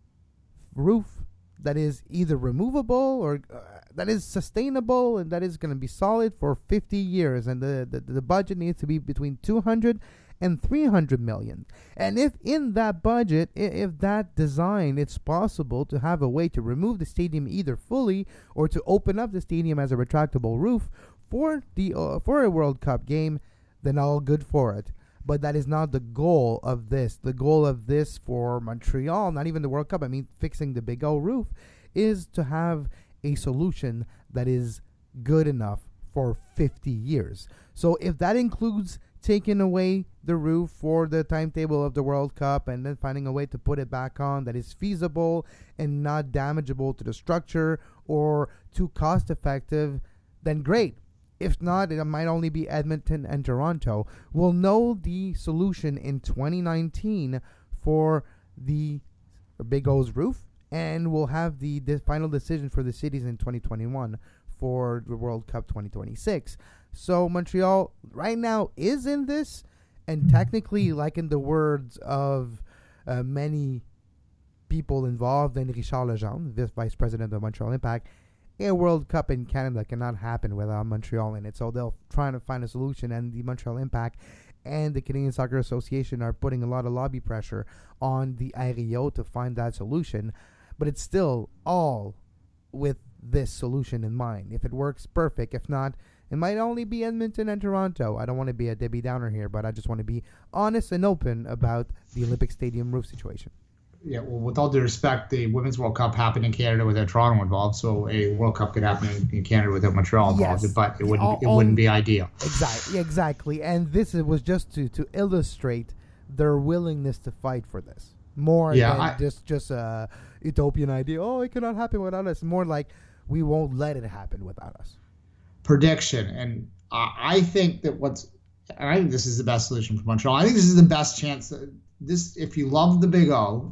roof that is either removable or uh, that is sustainable and that is going to be solid for fifty years. And the, the, the budget needs to be between two hundred and three hundred million. And if in that budget, if that design, it's possible to have a way to remove the stadium either fully or to open up the stadium as a retractable roof for the uh, for a World Cup game, then all good for it. But that is not the goal of this. The goal of this for Montreal, not even the World Cup, I mean fixing the Big O roof, is to have a solution that is good enough for fifty years. So if that includes taking away the roof for the timetable of the World Cup and then finding a way to put it back on that is feasible and not damageable to the structure or too cost effective, then great. If not, it might only be Edmonton and Toronto. We'll know the solution in twenty nineteen for the Big O's roof, and we'll have the, the final decision for the cities in twenty twenty-one for the World Cup twenty twenty-six. So Montreal right now is in this, and technically, like in the words of uh, many people involved, and Richard Legendre, the vice president of Montreal Impact, a World Cup in Canada cannot happen without Montreal in it. So they'll try to find a solution, and the Montreal Impact and the Canadian Soccer Association are putting a lot of lobby pressure on the I R I O to find that solution. But it's still all with this solution in mind. If it works, perfect. If not, it might only be Edmonton and Toronto. I don't want to be a Debbie Downer here, but I just want to be honest and open about the Olympic Stadium roof situation. Yeah, well, with all due respect, the Women's World Cup happened in Canada without Toronto involved, so a World Cup could happen in, in Canada without Montreal involved, Yes. but it wouldn't All- it wouldn't all- be ideal. Exactly, exactly. And this is- was just to, to illustrate their willingness to fight for this. More Yeah, than I- just, just a utopian idea, oh, it cannot happen without us. More like, we won't let it happen without us. Prediction, and I, I think that what's I think this is the best solution for Montreal. I think this is the best chance. That this, if you love the Big O,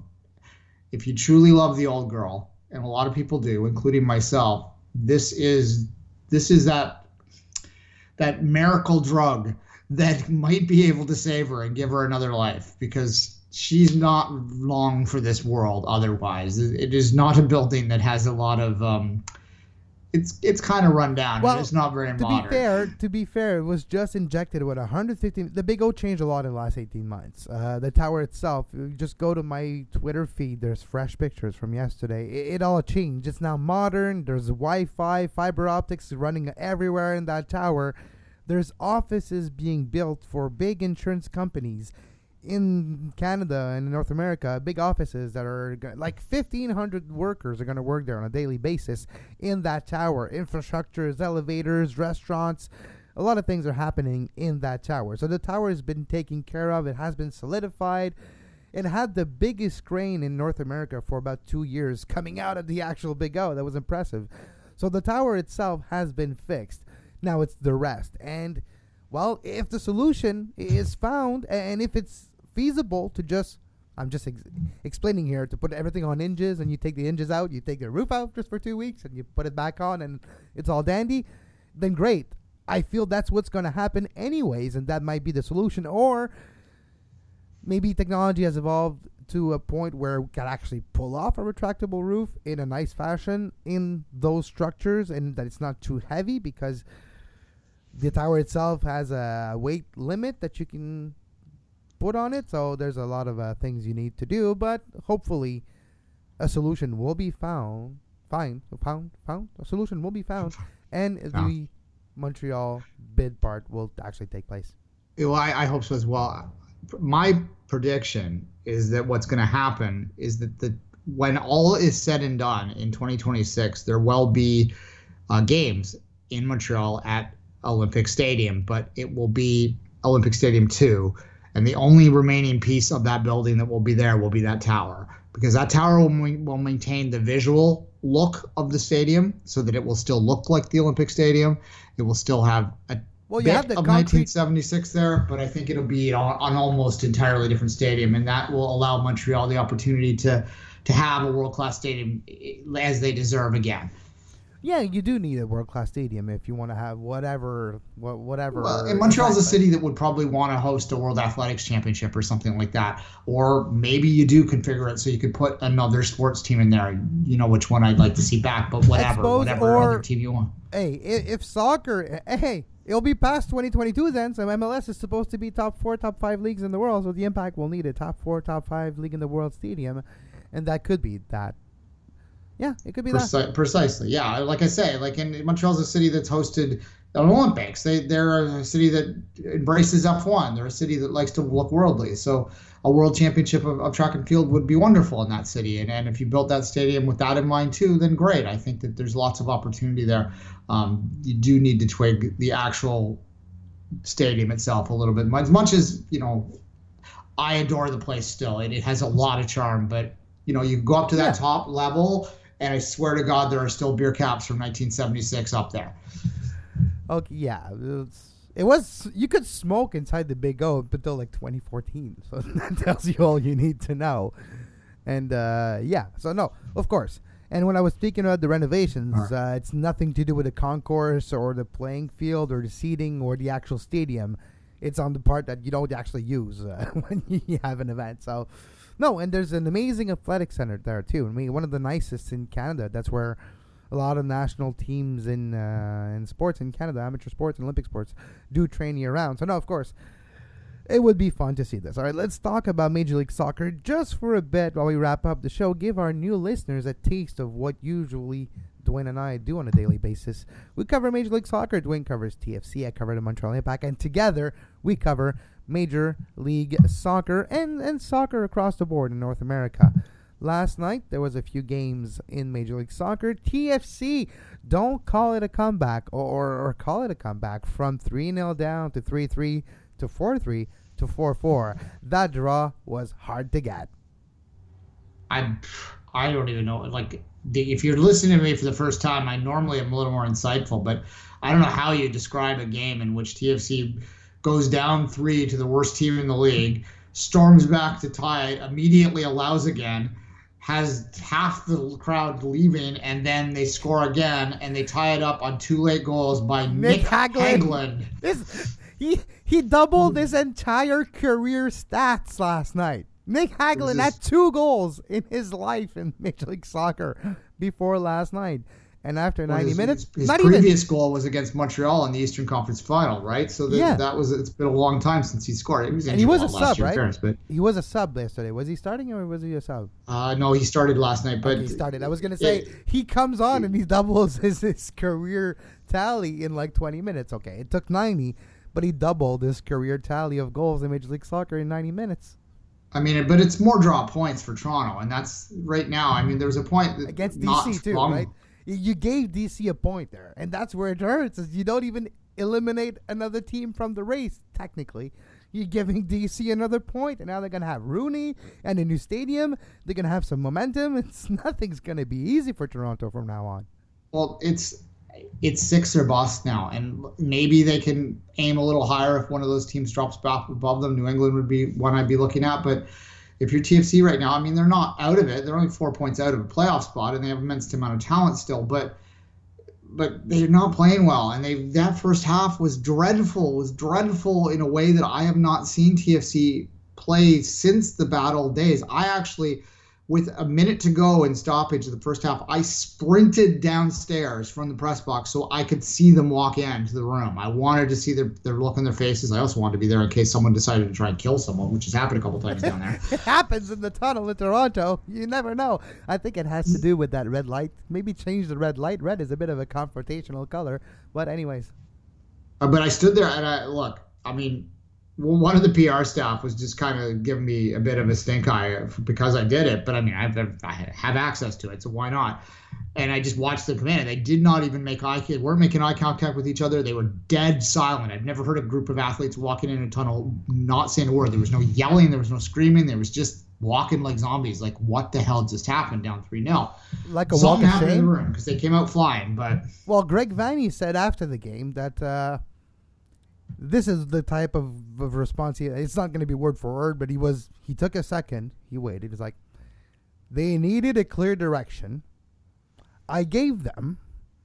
if you truly love the old girl, and a lot of people do, including myself, this is this is that that miracle drug that might be able to save her and give her another life, because she's not long for this world otherwise. It is not a building that has a lot of um, it's it's kind of run down. Well, It's not very To modern. be fair, to be fair, it was just injected with one hundred fifty. The Big O changed a lot in the last eighteen months. Uh, the tower itself, you just go to my Twitter feed. There's fresh pictures from yesterday. It, it all changed. It's now modern. There's Wi-Fi, fiber optics running everywhere in that tower. There's offices being built for big insurance companies in Canada and North America, big offices that are go- like fifteen hundred workers are going to work there on a daily basis in that tower. Infrastructures, elevators, restaurants, a lot of things are happening in that tower. So the tower has been taken care of. It has been solidified. It had the biggest crane in North America for about two years coming out of the actual Big O. That was impressive. So the tower itself has been fixed. Now it's the rest. And, well, if the solution is found and if it's feasible to just I'm just ex- explaining here to put everything on hinges, and you take the hinges out, you take the roof out just for two weeks, and you put it back on, and it's all dandy, then great. I feel that's what's going to happen anyways, and that might be the solution. Or maybe technology has evolved to a point where we can actually pull off a retractable roof in a nice fashion in those structures, and that it's not too heavy, because the tower itself has a weight limit that you can put on it. So there's a lot of uh, things you need to do, but hopefully a solution will be found. Fine, found, found. A solution will be found, and yeah. the Montreal bid part will actually take place. Well, I, I hope so as well. My prediction is that what's going to happen is that the when all is said and done in twenty twenty-six, there will be uh, games in Montreal at Olympic Stadium, but it will be Olympic Stadium two, and the only remaining piece of that building that will be there will be that tower, because that tower will, will maintain the visual look of the stadium so that it will still look like the Olympic Stadium. It will still have a well, you bit have the of concrete nineteen seventy-six there, but I think it'll be on an almost entirely different stadium, and that will allow Montreal the opportunity to to have a world-class stadium as they deserve again. Yeah, you do need a world-class stadium if you want to have whatever, whatever. Well, and Montreal's a city that would probably want to host a World Athletics Championship or something like that. Or maybe you do configure it so you could put another sports team in there. You know which one I'd like to see back, but whatever, Expose whatever or, other team you want. Hey, if soccer, hey, it'll be past twenty twenty-two then, so M L S is supposed to be top four, top five leagues in the world, so the Impact will need a top four, top five league in the world stadium, and that could be that. Yeah, it could be Preci- that. Precisely, yeah. Like I say, like in Montreal's a city that's hosted the Olympics. They, they're a city that embraces F one. They're a city that likes to look worldly. So a world championship of, of track and field would be wonderful in that city. And, and if you built that stadium with that in mind too, then great. I think that there's lots of opportunity there. Um, you do need to twig the actual stadium itself a little bit. As much as, you know, I adore the place still. It, it has a lot of charm, but, you know, you go up to that yeah. top level, and I swear to God, there are still beer caps from nineteen seventy-six up there. Okay, yeah. It's, it was, you could smoke inside the Big O up until like twenty fourteen. So that tells you all you need to know. And uh, yeah, so no, of course. And when I was speaking about the renovations, right. uh, it's nothing to do with the concourse or the playing field or the seating or the actual stadium. It's on the part that you don't actually use uh, when you have an event. So, no, and there's an amazing athletic center there, too. I mean, one of the nicest in Canada. That's where a lot of national teams in uh, in sports in Canada, amateur sports and Olympic sports, do train year-round. So, no, of course, it would be fun to see this. All right, let's talk about Major League Soccer just for a bit while we wrap up the show. Give our new listeners a taste of what usually Dwayne and I do on a daily basis. We cover Major League Soccer. Dwayne covers T F C. I cover the Montreal Impact. And together, we cover Major League Soccer and, and soccer across the board in North America. Last night, there was a few games in Major League Soccer. T F C, don't call it a comeback or, or call it a comeback from three nil down to three three to four three to four four. That draw was hard to get. I I don't even know. Like, the, if you're listening to me for the first time, I normally am a little more insightful, but I don't know how you describe a game in which T F C goes down three to the worst team in the league, storms back to tie it, immediately allows again, has half the crowd leaving, and then they score again, and they tie it up on two late goals by Nick, Nick Hagglund. Hagglund. This, he, he doubled his entire career stats last night. Nick Hagglund had two goals in his life in Major League Soccer before last night. And after well, ninety his, minutes, his, his not previous even, goal was against Montreal in the Eastern Conference Final, right? So that, yeah. that was it's been a long time since he scored. He was and he was a sub, right? Fairness, but he was a sub yesterday. Was he starting or was he a sub? Uh, no, he started last night. But okay, he started. I was gonna say it, he comes on and he doubles his, his career tally in like twenty minutes. Okay, it took ninety, but he doubled his career tally of goals in Major League Soccer in ninety minutes. I mean, but it's more draw points for Toronto, and that's right now. I mean, there was a point that against D C too, long, right? You gave D C a point there, and that's where it hurts. Is you don't even eliminate another team from the race. Technically, you're giving D C another point, and now they're gonna have Rooney and a new stadium. They're gonna have some momentum. It's nothing's gonna be easy for Toronto from now on. Well, it's it's six or bust now, and maybe they can aim a little higher if one of those teams drops back above them. New England would be one I'd be looking at, but if you're T F C right now, I mean, they're not out of it. They're only four points out of a playoff spot, and they have an immense amount of talent still. But but they're not playing well, and they that first half was dreadful. Was dreadful in a way that I have not seen T F C play since the bad old days. I actually, with a minute to go in stoppage of the first half, I sprinted downstairs from the press box so I could see them walk into the room. I wanted to see their, their look on their faces. I also wanted to be there in case someone decided to try and kill someone, which has happened a couple times down there. It happens in the tunnel in Toronto. You never know. I think it has to do with that red light. Maybe change the red light. Red is a bit of a confrontational color. But anyways. Uh, but I stood there and I, look, I mean, well, one of the P R staff was just kind of giving me a bit of a stink eye because I did it. But I mean, I've, I have access to it, so why not? And I just watched them come in, and they did not even make eye contact. weren't making eye contact with each other. They were dead silent. I've never heard a group of athletes walking in a tunnel not saying a word. There was no yelling. There was no screaming. There was just walking like zombies. Like, what the hell just happened down three nil? Like a walk of shame? In the room because they came out flying. But well, Greg Vanney said after the game that uh, this is the type of, of response. He, it's not going to be word for word, but he was. He took a second. He waited. He was like, they needed a clear direction. I gave them,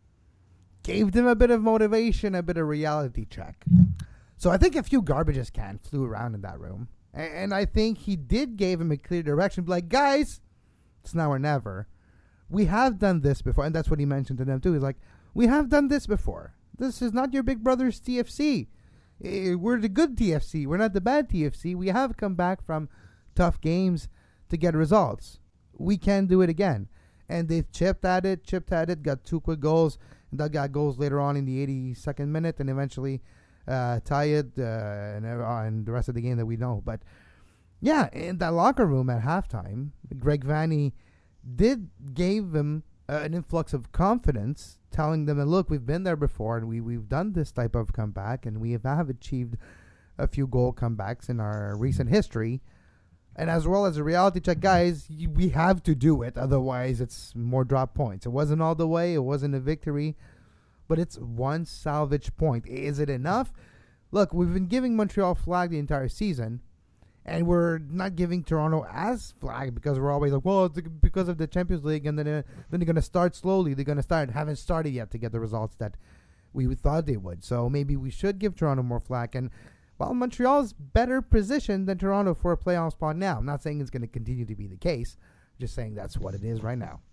gave them a bit of motivation, a bit of reality check. So I think a few garbages can flew around in that room. And, and I think he did give him a clear direction. Like, guys, it's now or never. We have done this before. And that's what he mentioned to them too. He's like, we have done this before. This is not your big brother's T F C. We're the good T F C. We're not the bad T F C. We have come back from tough games to get results. We can do it again. And they chipped at it, chipped at it, got two quick goals. And that got goals later on in the eighty-second minute and eventually uh, tie it uh, and, uh, and the rest of the game that we know. But, yeah, in that locker room at halftime, Greg Vanney did gave them uh, an influx of confidence, telling them that, look, we've been there before and we, we've done this type of comeback and we have, have achieved a few goal comebacks in our recent history. And as well as a reality check, guys, you, we have to do it. Otherwise, it's more drop points. It wasn't all the way. It wasn't a victory. But it's one salvage point. Is it enough? Look, we've been giving Montreal flag the entire season. And we're not giving Toronto as flag because we're always like, well, it's because of the Champions League. And then, uh, then they're going to start slowly. They're going to start. Haven't started yet to get the results that we thought they would. So maybe we should give Toronto more flag. And well, Montreal's better positioned than Toronto for a playoff spot now. I'm not saying it's going to continue to be the case. Just saying that's what it is right now.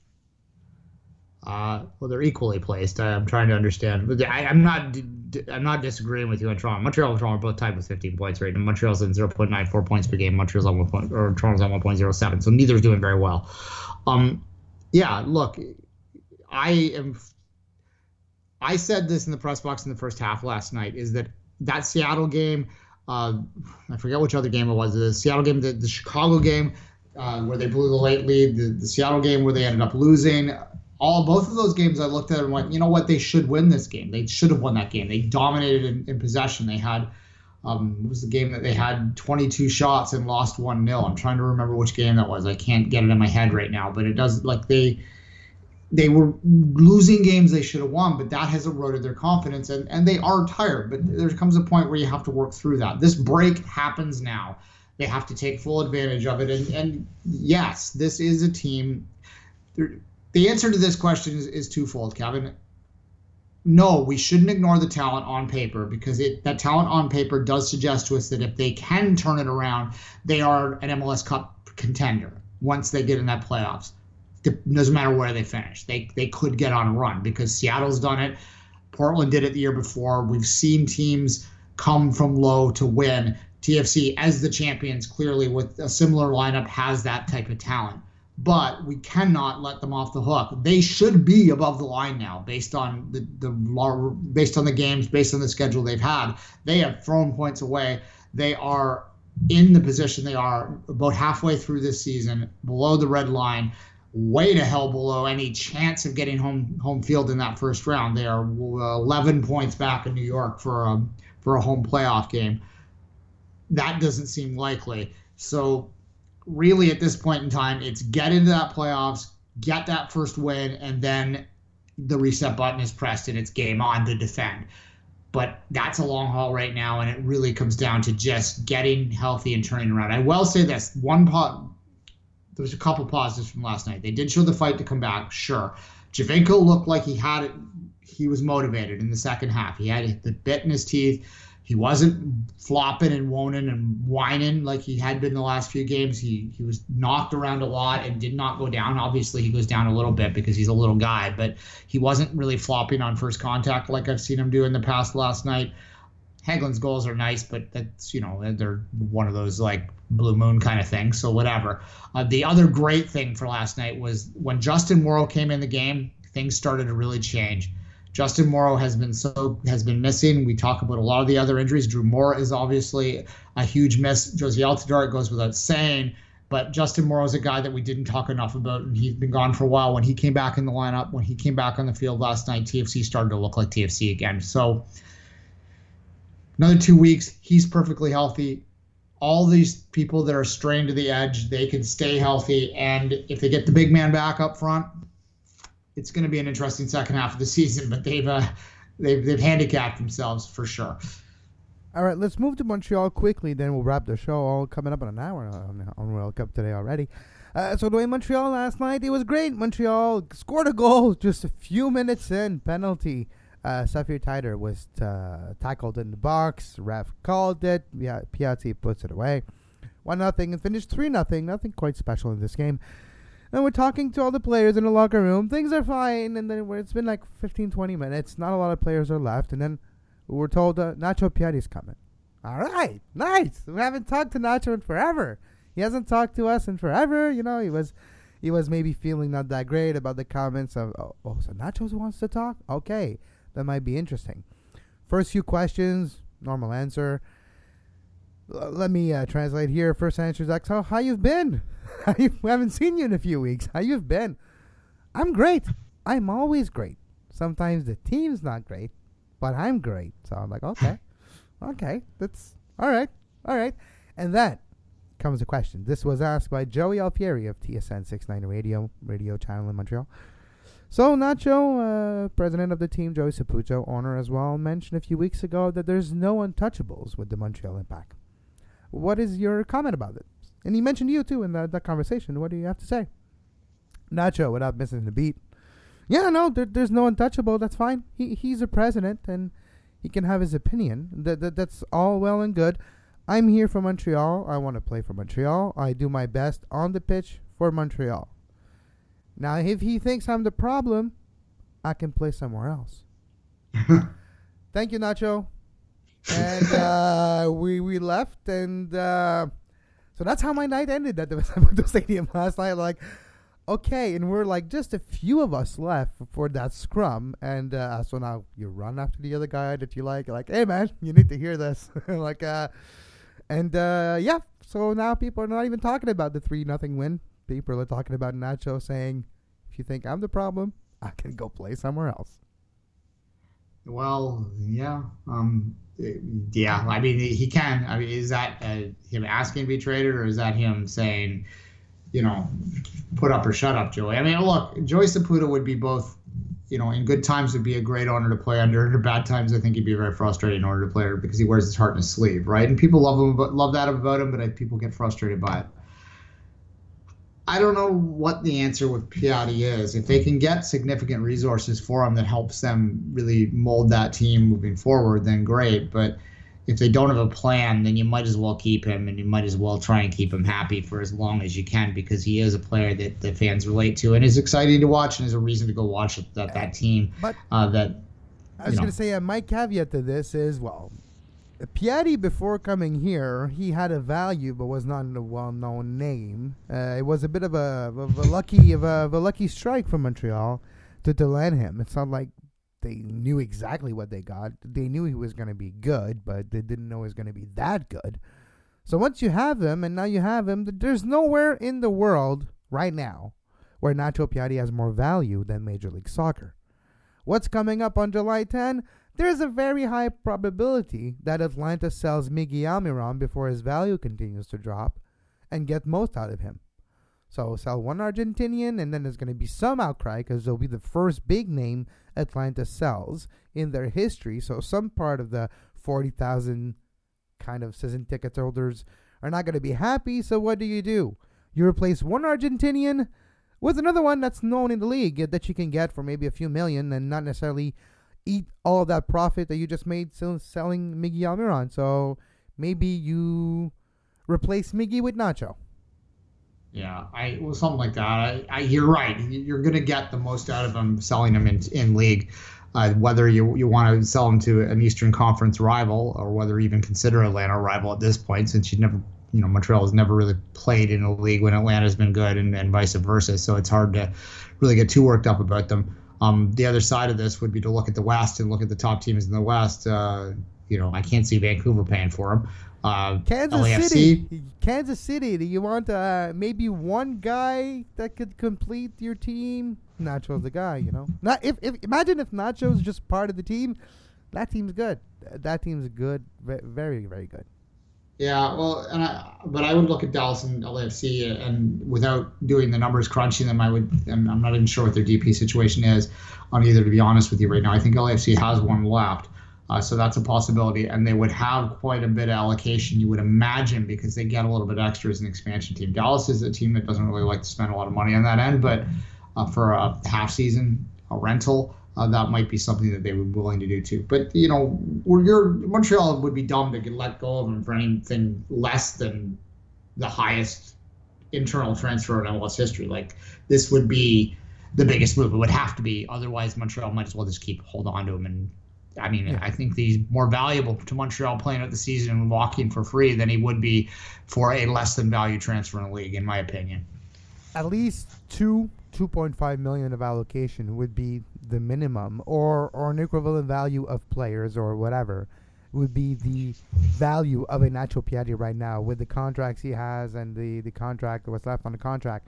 Uh, well, they're equally placed. I'm trying to understand. I, I'm not. I'm not disagreeing with you on Toronto. Montreal and Toronto are both tied with fifteen points right now. Montreal's at zero point nine four points per game. Montreal's on one point, or Toronto's on one point zero seven. So neither's doing very well. Um, yeah. Look, I am. I said this in the press box in the first half last night. Is that that Seattle game, uh, I forget which other game it was, the Seattle game, the, the Chicago game uh, where they blew the late lead, the, the Seattle game where they ended up losing. All Both of those games I looked at and went, you know what, they should win this game. They should have won that game. They dominated in, in possession. They had, um, what was the game that they had twenty-two shots and lost one nil. I'm trying to remember which game that was. I can't get it in my head right now, but it does, like they... They were losing games they should have won, but that has eroded their confidence, and, and they are tired. But there comes a point where you have to work through that. This break happens now. They have to take full advantage of it. And, and yes, this is a team. The answer to this question is, is twofold, Kevin. No, we shouldn't ignore the talent on paper because it that talent on paper does suggest to us that if they can turn it around, they are an M L S Cup contender once they get in that playoffs. It doesn't matter where they finish. They they could get on a run because Seattle's done it. Portland did it the year before. We've seen teams come from low to win. T F C, as the champions, clearly with a similar lineup, has that type of talent. But we cannot let them off the hook. They should be above the line now, based on the, the based on the games, based on the schedule they've had. They have thrown points away. They are in the position they are about halfway through this season, below the red line. Way to hell below any chance of getting home home field in that first round. They are eleven points back in New York for a, for a home playoff game. That doesn't seem likely. So really at this point in time, it's get into that playoffs, get that first win, and then the reset button is pressed and it's game on to defend. But that's a long haul right now, and it really comes down to just getting healthy and turning around. I will say this, one po- there's a couple positives from last night. They did show the fight to come back, sure. Giovinco looked like he had it. He was motivated in the second half. He had the bit in his teeth. He wasn't flopping and moaning and whining like he had been the last few games. He he was knocked around a lot and did not go down. Obviously, he goes down a little bit because he's a little guy, but he wasn't really flopping on first contact like I've seen him do in the past last night. Hagelin's goals are nice, but that's, you know, they're one of those like blue moon kind of things, so whatever. Uh, the other great thing for last night was when Justin Morrow came in the game, things started to really change. Justin Morrow has been so has been missing. We talk about a lot of the other injuries. Drew Moore is obviously a huge miss. Josie Altidore, it goes without saying. But Justin Morrow is a guy that we didn't talk enough about, and he's been gone for a while. When he came back in the lineup, when he came back on the field last night, T F C started to look like T F C again. So another two weeks, he's perfectly healthy. All these people that are strained to the edge, they can stay healthy. And if they get the big man back up front, it's going to be an interesting second half of the season, but they've uh, they've they've handicapped themselves for sure. All right, let's move to Montreal quickly. Then we'll wrap the show. All coming up in an hour on, on World Cup today already. Uh, so the way Montreal last night, it was great. Montreal scored a goal just a few minutes in, penalty. Uh, Safir Taider was uh, tackled in the box. Ref called it. Yeah, Piatti puts it away. One nothing and finished three nothing. Nothing quite special in this game. And we're talking to all the players in the locker room. Things are fine. And then it's been like fifteen, twenty minutes. Not a lot of players are left. And then we're told uh, Nacho Piatti's coming. All right. Nice. We haven't talked to Nacho in forever. He hasn't talked to us in forever. You know, he was he was maybe feeling not that great about the comments of, oh, oh so Nacho wants to talk? Okay. That might be interesting. First few questions, normal answer. L- let me uh, translate here. First answer is like, so how you've been? We haven't seen you in a few weeks. How you've been? I'm great. I'm always great. Sometimes the team's not great, but I'm great. So I'm like, okay, okay, that's all right, all right. And then comes a question. This was asked by Joey Alfieri of T S N sixty-nine Radio, radio channel in Montreal. So Nacho, uh, president of the team, Joey Saputo, owner as well, mentioned a few weeks ago that there's no untouchables with the Montreal Impact. What is your comment about it? And he mentioned you, too, in that, that conversation. What do you have to say? Nacho, without missing the beat. Yeah, no, there, there's no untouchable. That's fine. He He's a president, and he can have his opinion. That, that That's all well and good. I'm here for Montreal. I want to play for Montreal. I do my best on the pitch for Montreal. Now, if he thinks I'm the problem, I can play somewhere else. Thank you, Nacho. And uh, we we left, and uh, so that's how my night ended at the Saputo Stadium last night. Like, okay, and we're like just a few of us left for that scrum, and uh, so now you run after the other guy that you like. You're like, hey man, you need to hear this. like, uh, and uh, yeah, so now people are not even talking about the three nothing win. People are talking about Nacho saying, if you think I'm the problem, I can go play somewhere else. Well, yeah. Um, yeah, I mean, he can. I mean, is that uh, him asking to be traded, or is that him saying, you know, put up or shut up, Joey? I mean, look, Joey Saputo would be both, you know, in good times would be a great owner to play under. In bad times, I think he'd be a very frustrating owner to play under because he wears his heart in his sleeve, right? And people love him, but love that about him, but I, people get frustrated by it. I don't know what the answer with Piatti is. If they can get significant resources for him that helps them really mold that team moving forward, then great. But if they don't have a plan, then you might as well keep him, and you might as well try and keep him happy for as long as you can, because he is a player that the fans relate to and is exciting to watch and is a reason to go watch that, that team. But uh, that I was going to say, uh, my caveat to this is, well, Piatti, before coming here, he had a value, but was not a well-known name. Uh, it was a bit of a, of a lucky of a, of a lucky strike from Montreal to, to land him. It's not like they knew exactly what they got. They knew he was going to be good, but they didn't know he was going to be that good. So once you have him, and now you have him, there's nowhere in the world right now where Nacho Piatti has more value than Major League Soccer. What's coming up on July tenth? There's a very high probability that Atlanta sells Miguel Almiron before his value continues to drop and get most out of him. So sell one Argentinian, and then there's going to be some outcry because they'll be the first big name Atlanta sells in their history. So some part of the forty thousand kind of season ticket holders are not going to be happy. So what do you do? You replace one Argentinian with another one that's known in the league that you can get for maybe a few million and not necessarily eat all of that profit that you just made selling Miggy Almiron. So maybe you replace Miggy with Nacho. Yeah, I well, something like that. I, I, you're right. You're going to get the most out of them selling them in, in league. Uh, whether you you want to sell them to an Eastern Conference rival or whether you even consider Atlanta a rival at this point, since you never, you know, Montreal has never really played in a league when Atlanta's been good, and, and vice versa. So it's hard to really get too worked up about them. Um, the other side of this would be to look at the West and look at the top teams in the West. Uh, you know, I can't see Vancouver paying for them. Uh, Kansas L A F C. City. Kansas City. Do you want uh, maybe one guy that could complete your team? Nacho's the guy, you know. Not if, if imagine if Nacho's just part of the team. That team's good. That team's good. Very, very good. Yeah, well, and I, but I would look at Dallas and L A F C, and without doing the numbers, crunching them, I would, and I'm not even sure what their D P situation is on either, to be honest with you right now. I think L A F C has one left, uh, so that's a possibility, and they would have quite a bit of allocation, you would imagine, because they get a little bit extra as an expansion team. Dallas is a team that doesn't really like to spend a lot of money on that end, but uh, for a half season, a rental, Uh, that might be something that they would be willing to do too. But, you know, you're, Montreal would be dumb to get let go of them for anything less than the highest internal transfer in M L S history. Like, this would be the biggest move. It would have to be. Otherwise, Montreal might as well just keep hold on to him. And, I mean, yeah. I think he's more valuable to Montreal playing out the season and walking for free than he would be for a less than value transfer in the league, in my opinion. At least two two point five million of allocation would be the minimum, or or an equivalent value of players or whatever would be the value of a Nacho Piatti right now with the contracts he has and the the contract, what's left on the contract.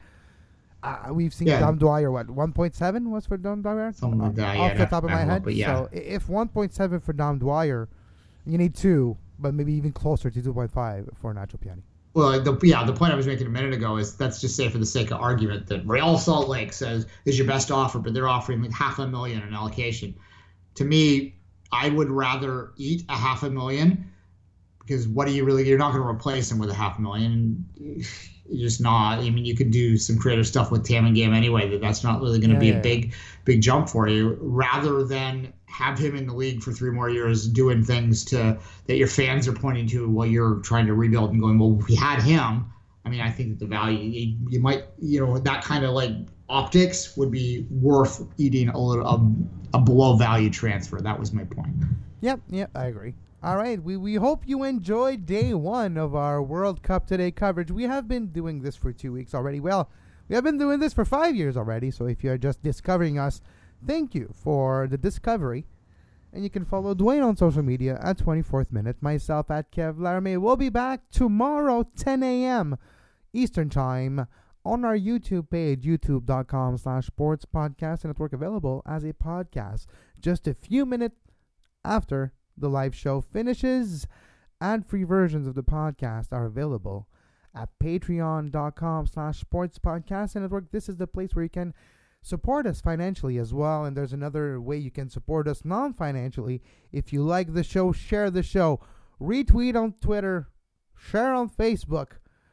Uh, we've seen yeah. Dom Dwyer, what, one point seven was for Dom Dwyer? Something like that, Off yeah, the top of my head. But yeah. So if one point seven for Dom Dwyer, you need two, but maybe even closer to two point five for Nacho Piatti. Well, the, yeah, the point I was making a minute ago is, let's just say for the sake of argument that Real Salt Lake says is your best offer, but they're offering like half a million in allocation. To me, I would rather eat a half a million, because what do you really, you're not going to replace them with a half a million. You're just not. I mean, you could do some creative stuff with Tam and Game anyway, that that's not really going to yeah, be yeah, a big, yeah. big jump for you, rather than have him in the league for three more years doing things to that your fans are pointing to while you're trying to rebuild and going, well, if we had him, I mean, I think that the value, you, you might, you know, that kind of like optics would be worth eating a little, a, a below value transfer. That was my point. Yep, yep, I agree. All right, we, we hope you enjoyed day one of our World Cup Today coverage. We have been doing this for two weeks already. Well, we have been doing this for five years already, so if you're just discovering us, thank you for the discovery. And you can follow Dwayne on social media at twenty-fourth Minute, myself at Kev Laramie. We'll be back tomorrow, ten a.m. Eastern Time, on our YouTube page, youtube.com slash sports podcast, and network available as a podcast just a few minutes after the live show finishes. Ad-free versions of the podcast are available at patreon.com slash sports podcast and network. This is the place where you can support us financially as well. And there's another way you can support us non-financially. If you like the show, share the show. Retweet on Twitter. Share on Facebook.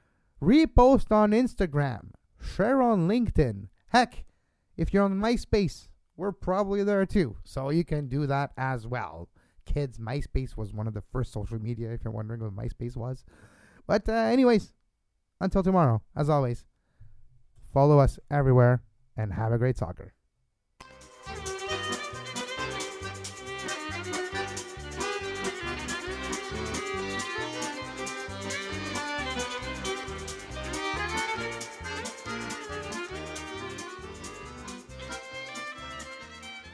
Repost on Instagram. Share on LinkedIn. Heck, if you're on MySpace, we're probably there too. So you can do that as well. Kids, MySpace was one of the first social media, if you're wondering what MySpace was. But uh, anyways, until tomorrow, as always, follow us everywhere and have a great soccer.